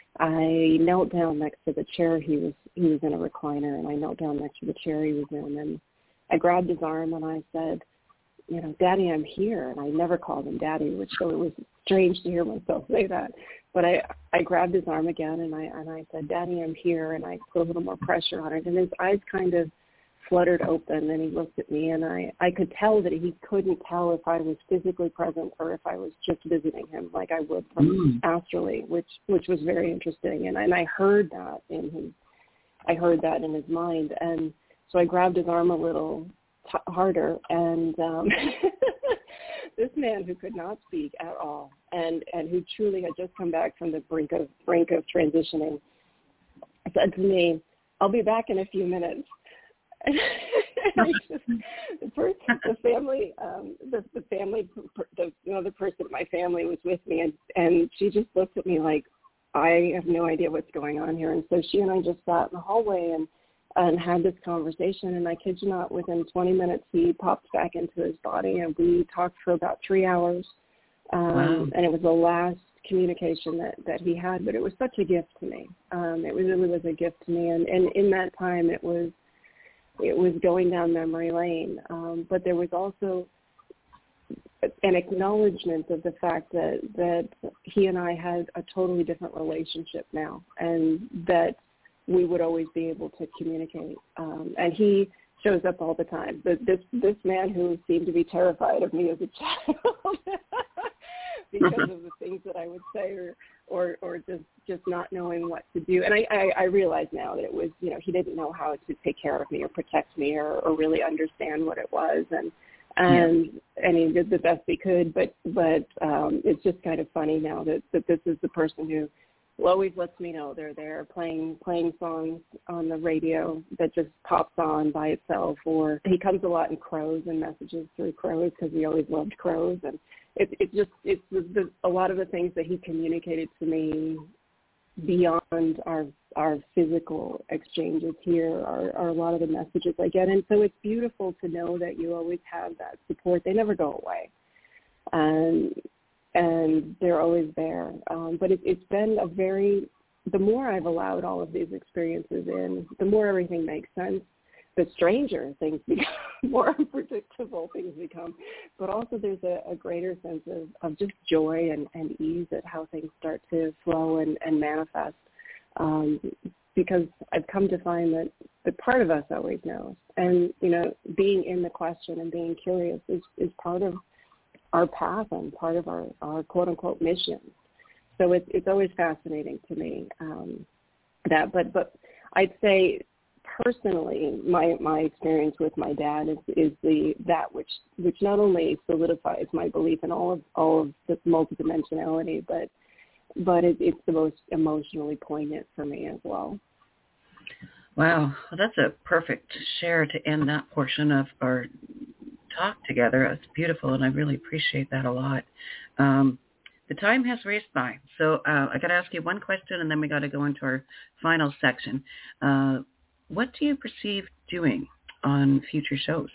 I knelt down next to the chair. He was he was in a recliner, and I knelt down next to the chair he was in, and I grabbed his arm and I said, you know, Daddy, I'm here. And I never called him Daddy, which so it was strange to hear myself say that. But I, I grabbed his arm again, and I and I said, Daddy, I'm here. And I put a little more pressure on it. And his eyes kind of fluttered open, and he looked at me, and I, I could tell that he couldn't tell if I was physically present or if I was just visiting him like I would from mm. astrally, which which was very interesting. And, and I heard that in his, I heard that in his mind. And so I grabbed his arm a little t- harder, and um, this man who could not speak at all, and, and who truly had just come back from the brink of brink of transitioning, said to me, I'll be back in a few minutes. I just, the person, the family, um, the, the family, the you know, the person in my family was with me, and, and she just looked at me like, I have no idea what's going on here. And so she and I just sat in the hallway, and and had this conversation. And I kid you not, within twenty minutes, he popped back into his body, and we talked for about three hours. Um, wow. And it was the last communication that, that he had, but it was such a gift to me. Um, it really was a gift to me. And, and in that time, it was, it was going down memory lane. Um, but there was also an acknowledgement of the fact that, that he and I had a totally different relationship now, and that we would always be able to communicate. Um, and he shows up all the time. But this, this man who seemed to be terrified of me as a child because of the things that I would say, or, or, or just, just not knowing what to do. And I, I, I realize now that it was, you know, he didn't know how to take care of me or protect me, or, or really understand what it was. And, and, yeah. and he did the best he could, but, but um, it's just kind of funny now that, that this is the person who always lets me know they're there, playing playing songs on the radio that just pops on by itself. Or he comes a lot in crows and messages through crows, because he always loved crows. And it, it just it's the, the, a lot of the things that he communicated to me beyond our our physical exchanges here are, are a lot of the messages I get. And so it's beautiful to know that you always have that support. They never go away. And And they're always there. Um, but it, it's been a very, the more I've allowed all of these experiences in, the more everything makes sense. The stranger things become, more unpredictable things become. But also there's a, a greater sense of, of just joy and, and ease at how things start to flow and, and manifest. Um, because I've come to find that the part of us always knows. And, you know, being in the question and being curious is, is part of our path and part of our, our quote-unquote mission. So it's it's always fascinating to me, um, that. But but I'd say personally, my my experience with my dad is, is the that which which not only solidifies my belief in all of all of the multidimensionality, but but it, it's the most emotionally poignant for me as well. Wow, well, that's a perfect share to end that portion of our talk together. It's beautiful, and I really appreciate that a lot. Um, the time has raced by, so uh, I got to ask you one question, and then we got to go into our final section. Uh, what do you perceive doing on future shows?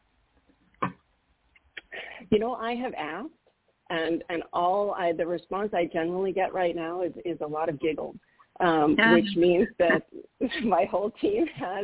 You know, I have asked, and and all I, the response I generally get right now is, is a lot of giggles. Um, which means that my whole team has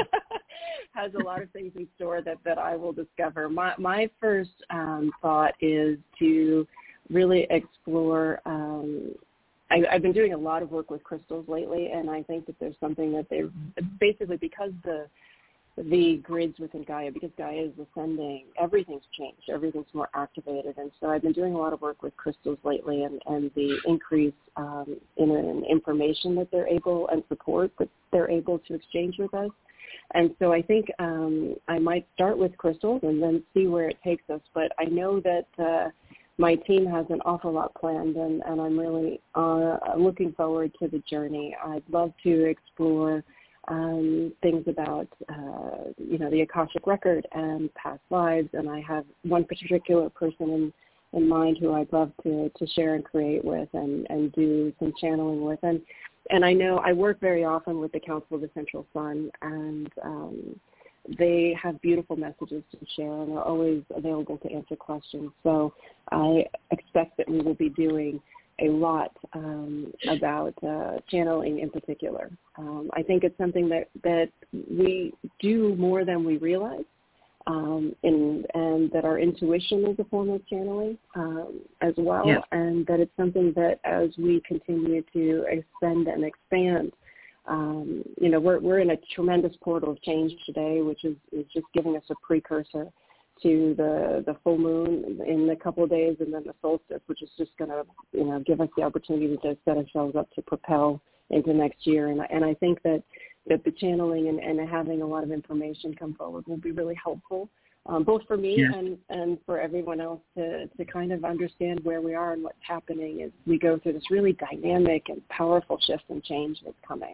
has a lot of things in store that, that I will discover. My my first um, thought is to really explore. Um, I, I've been doing a lot of work with crystals lately, and I think that there's something that they basically, because the the grids within Gaia, because Gaia is ascending, everything's changed, everything's more activated. And so I've been doing a lot of work with crystals lately, and, and the increase um, in, in information that they're able, and support that they're able to exchange with us. And so I think um, I might start with crystals and then see where it takes us. But I know that uh, my team has an awful lot planned, and, and I'm really uh, looking forward to the journey. I'd love to explore Um, things about, uh, you know, the Akashic Record and past lives. And I have one particular person in, in mind who I'd love to, to share and create with, and, and do some channeling with. And, and I know I work very often with the Council of the Central Sun, and um, they have beautiful messages to share, and are always available to answer questions. So I expect that we will be doing a lot um, about uh, channeling in particular. Um, I think it's something that, that we do more than we realize, um, in, and that our intuition is a form of channeling um, as well, yeah. And that it's something that as we continue to extend and expand, um, you know, we're, we're in a tremendous portal of change today, which is, is just giving us a precursor to the, the full moon in a couple of days, and then the solstice, which is just going to, you know, give us the opportunity to set ourselves up to propel into next year. And, and I think that, that the channeling and, and having a lot of information come forward will be really helpful, um, both for me yeah. and, and for everyone else to, to kind of understand where we are and what's happening as we go through this really dynamic and powerful shift and change that's coming.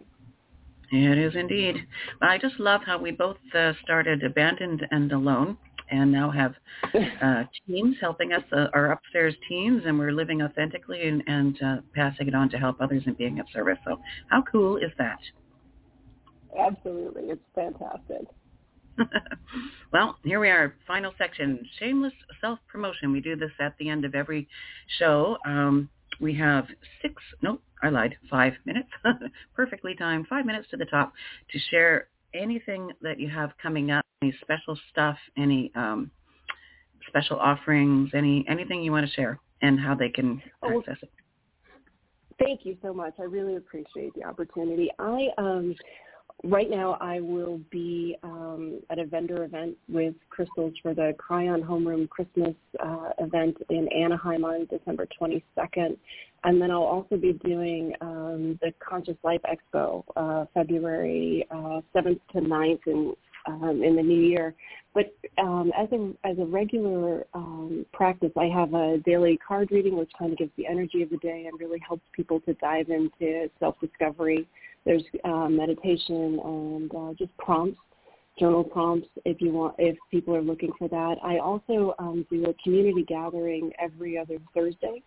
It is indeed. Well, I just love how we both uh, started abandoned and alone, and now have uh, teams helping us, uh, our upstairs teams, and we're living authentically and, and uh, passing it on to help others and being of service. So how cool is that? Absolutely. It's fantastic. Well, here we are, final section, shameless self-promotion. We do this at the end of every show. Um, we have six, no, I lied, five minutes, perfectly timed, five minutes to the top to share anything that you have coming up, any special stuff, any um, special offerings, any anything you want to share and how they can oh, access it. Thank you so much. I really appreciate the opportunity. I um, Right now, I will be um, at a vendor event with crystals for the Cryon Homeroom Christmas uh, event in Anaheim on December twenty-second. And then I'll also be doing um, the Conscious Life Expo uh, February uh, seventh to ninth in, um, in the new year. But um, as, a, as a regular um, practice, I have a daily card reading, which kind of gives the energy of the day and really helps people to dive into self-discovery. There's uh, meditation and uh, just prompts, journal prompts if you want, if people are looking for that. I also um, do a community gathering every other Thursday,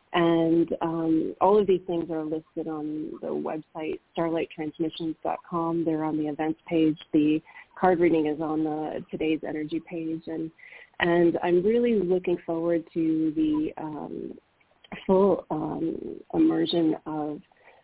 and um, all of these things are listed on the website starlight transmissions dot com. They're on the events page. The card reading is on the Today's Energy page, and and I'm really looking forward to the um, full um, immersion of.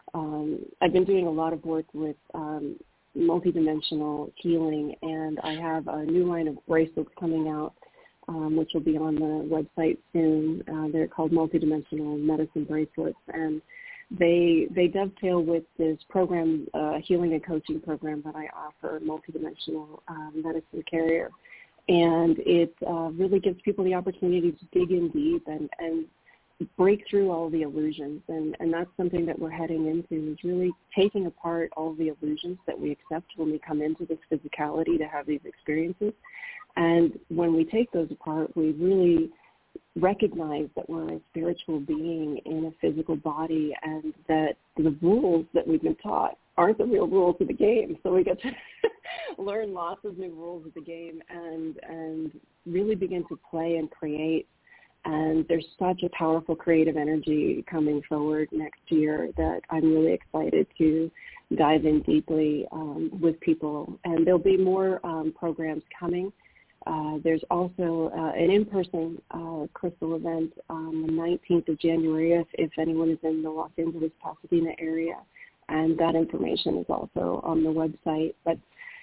Um, I've been doing a lot of work with um, multidimensional healing, and I have a new line of bracelets coming out, um, which will be on the website soon. Uh, they're called multidimensional medicine bracelets, and they they dovetail with this program, uh, healing and coaching program that I offer, Multidimensional uh, Medicine Carrier, and it uh, really gives people the opportunity to dig in deep and and break through all the illusions, and, and that's something that we're heading into, is really taking apart all the illusions that we accept when we come into this physicality to have these experiences. And when we take those apart, we really recognize that we're a spiritual being in a physical body, and that the rules that we've been taught aren't the real rules of the game. So we get to learn lots of new rules of the game and and really begin to play and create. And there's such a powerful creative energy coming forward next year that I'm really excited to dive in deeply um, with people. And there'll be more um, programs coming. Uh, there's also uh, an in-person uh, crystal event on the nineteenth of January if, if anyone is in the Los Angeles, Pasadena area. And that information is also on the website. But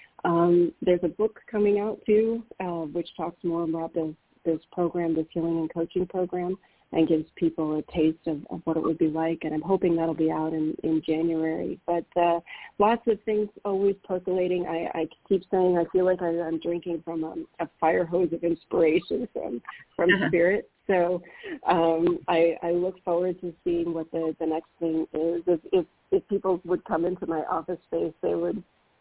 um, there's a book coming out, too, uh, which talks more about the this program, this healing and coaching program, and gives people a taste of, of what it would be like. And I'm hoping that'll be out in, in January. But uh, lots of things always percolating. I, I keep saying I feel like I, I'm drinking from a, a fire hose of inspiration from, from uh-huh. Spirit. So um, I, I look forward to seeing what the, the next thing is. If, if, if people would come into my office space, they would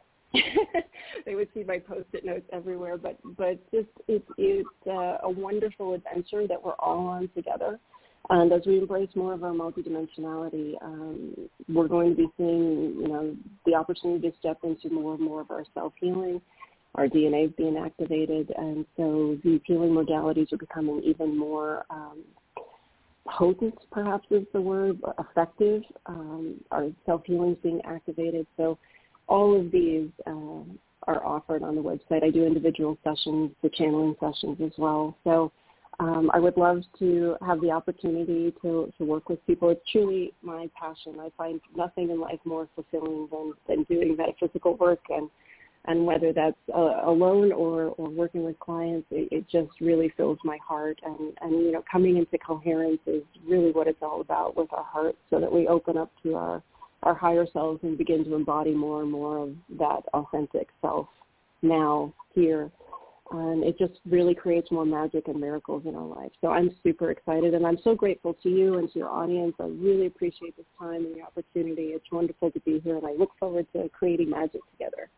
they would see my Post-it notes everywhere, but but just it, it's uh, a wonderful adventure that we're all on together. And as we embrace more of our multidimensionality, um, we're going to be seeing, you know, the opportunity to step into more and more of our self-healing. Our D N A is being activated, and so these healing modalities are becoming even more um, potent, perhaps is the word, effective. Um, our self-healing is being activated. So all of these uh, are offered on the website. I do individual sessions, the channeling sessions as well. So um, I would love to have the opportunity to, to work with people. It's truly my passion. I find nothing in life more fulfilling than, than doing metaphysical work, and, and whether that's uh, alone or, or working with clients, it, it just really fills my heart. And, and, you know, coming into coherence is really what it's all about with our hearts, so that we open up to our our higher selves and begin to embody more and more of that authentic self now, here. And it just really creates more magic and miracles in our life. So I'm super excited, and I'm so grateful to you and to your audience. I really appreciate this time and the opportunity. It's wonderful to be here, and I look forward to creating magic together.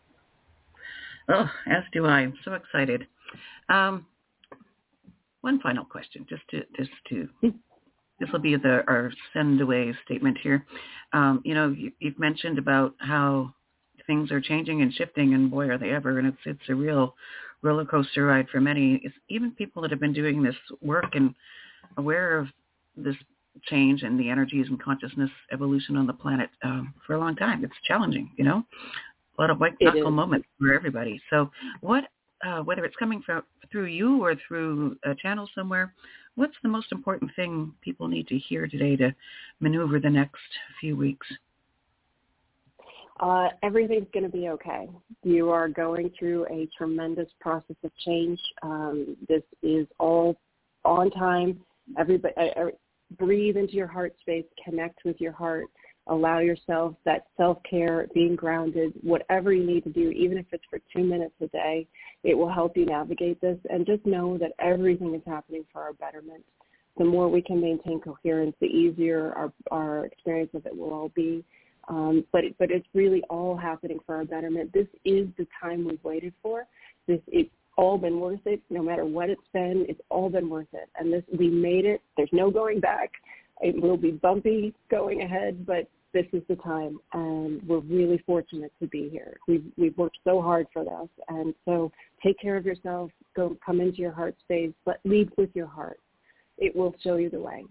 Oh, as do I. I'm so excited. Um, one final question, just to just to this will be the our send away statement here. Um, you know, you, you've mentioned about how things are changing and shifting, and boy, are they ever! And it's it's a real roller coaster ride for many. It's even people that have been doing this work and aware of this change and the energies and consciousness evolution on the planet um, for a long time. It's challenging, you know. a lot of white knuckle moments for everybody. So what, uh, whether it's coming from through you or through a channel somewhere, what's the most important thing people need to hear today to maneuver the next few weeks? Uh, everything's going to be okay. You are going through a tremendous process of change. Um, this is all on time. Everybody, uh, breathe into your heart space, connect with your heart, allow yourself that self-care, being grounded, whatever you need to do, even if it's for two minutes a day, it will help you navigate this. And just know that everything is happening for our betterment. The more we can maintain coherence, the easier our, our experience of it will all be. Um, but it, but it's really all happening for our betterment. This is the time we've waited for. This it's all been worth it. No matter what it's been, it's all been worth it. And this we made it. There's no going back. It will be bumpy going ahead, but this is the time, and we're really fortunate to be here. We've we've worked so hard for this, and so take care of yourself. Go come into your heart space, but lead with your heart. It will show you the way.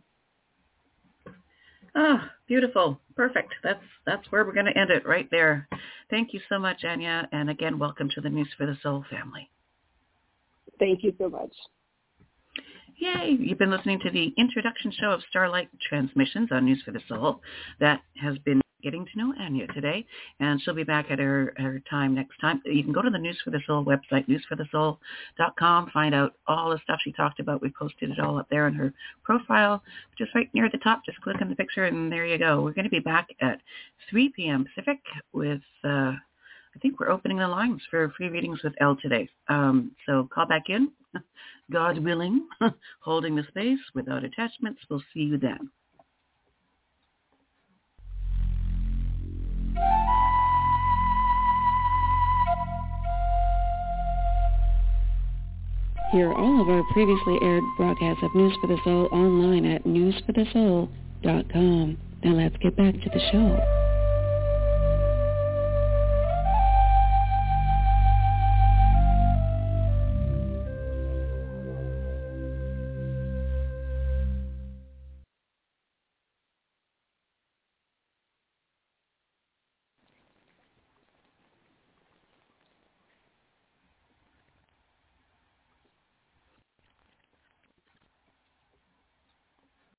Ah, beautiful. Perfect. That's that's where we're going to end it right there. Thank you so much, Anya. And again, welcome to the News for the Soul family. Thank you so much. Yay. You've been listening to the introduction show of Starlight Transmissions on News for the Soul. That has been getting to know Anya today, and she'll be back at her, her time next time. You can go to the News for the Soul website, news for the soul dot com, find out all the stuff she talked about. We posted it all up there in her profile, just right near the top. Just click on the picture, and there you go. We're going to be back at three p.m. Pacific with, uh, I think we're opening the lines for free readings with Elle today. Um, so call back in, God willing, holding the space without attachments. We'll see you then. Hear all of our previously aired broadcasts of News for the Soul online at news for the soul dot com. Now let's get back to the show.